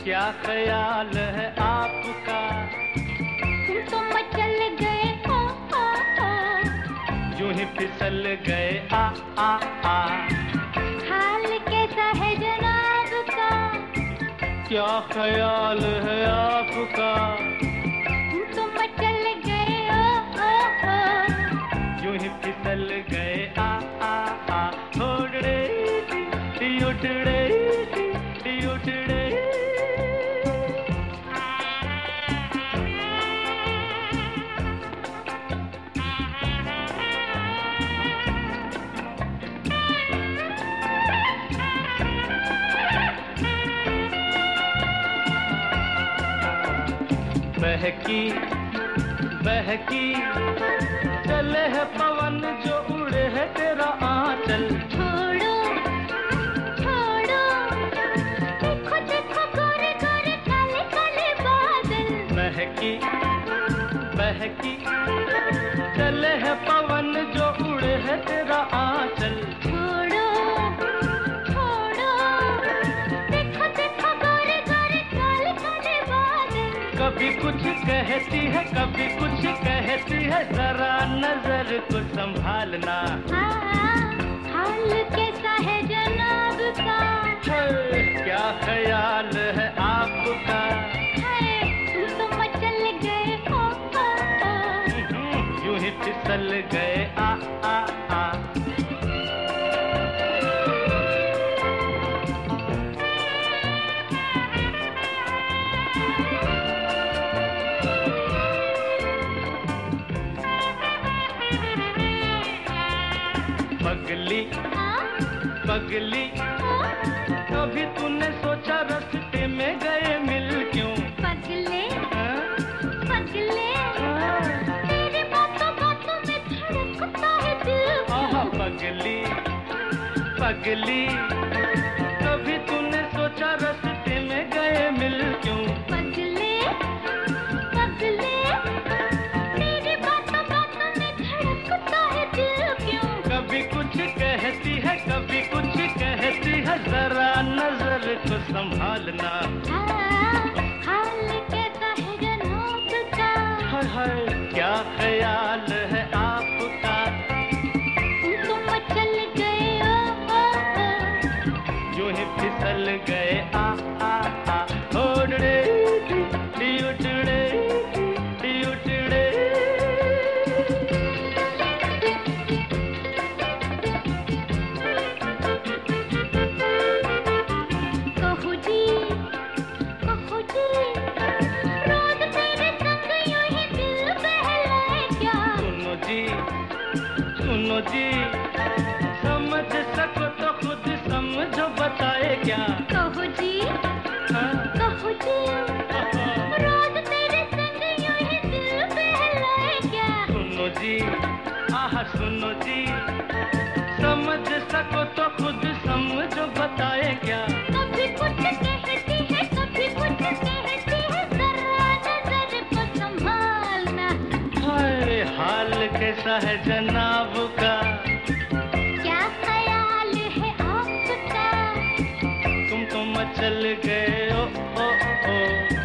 क्या ख्याल है आपका? तुम तो मचल गए यूं ही फिसल गए आ हाल कैसा है जनाब का? क्या ख्याल है आपका? तुम तो मचल गए यूं ही फिसल गए आ उड़ड़े उड़ड़े उड़ड़े। बहकी बहकी चले है पवन जो उड़े है तेरा आंचल। छोड़ो छोड़ो देखो देखो गोरे गोरे काले काले बादल। बहकी बहकी चले है पवन जो उड़े है तेरा आंचल। छोड़ो छोड़ो देखो देखो गोरे गोरे काले काले बादल। कभी कुछ कहती है कभी कुछ कहती है, जरा नजर को संभालना। हाल कैसा है जनाब का? क्या ख्याल है आपका? तुम तो मचल गए यूं ही फिसल गए आ पगली पगली कभी तूने सोचा रास्ते में गए मिल क्यों? पगले पगले तेरी बातों बातों में धड़कता है दिल। पगली पगली कभी तूने सोचा रास्ते में गए मिल क्यों? पगले पगले तेरी बातों बातों में धड़कता है दिल क्यों? कभी कुछ कहती है कभी कुछ कहती है, जरा नजर को संभालना। हाल कैसा है जनाब का? हाय क्या ख्याल है आपका? तुम तो मचल गए यूं ही फिसल गए आ उड़ड़े उड़ड़े उड़ड़े। कहो जी रोज तेरे संग यूं ही दिल बहलाए क्या? सुनो जी समझ सको तो खुद समझो बताए क्या? कहो जी रोज तेरे संग यूं ही दिल बहलाए क्या? सुनो जी सुनो जी समझ सको तो खुद समझो बताए क्या? कभी कुछ कहती है कभी कुछ कहती है, जरा नजर को संभालना। हाय हाल कैसा है जनाब का? क्या ख्याल है आपका? तुम तो मचल गए ओ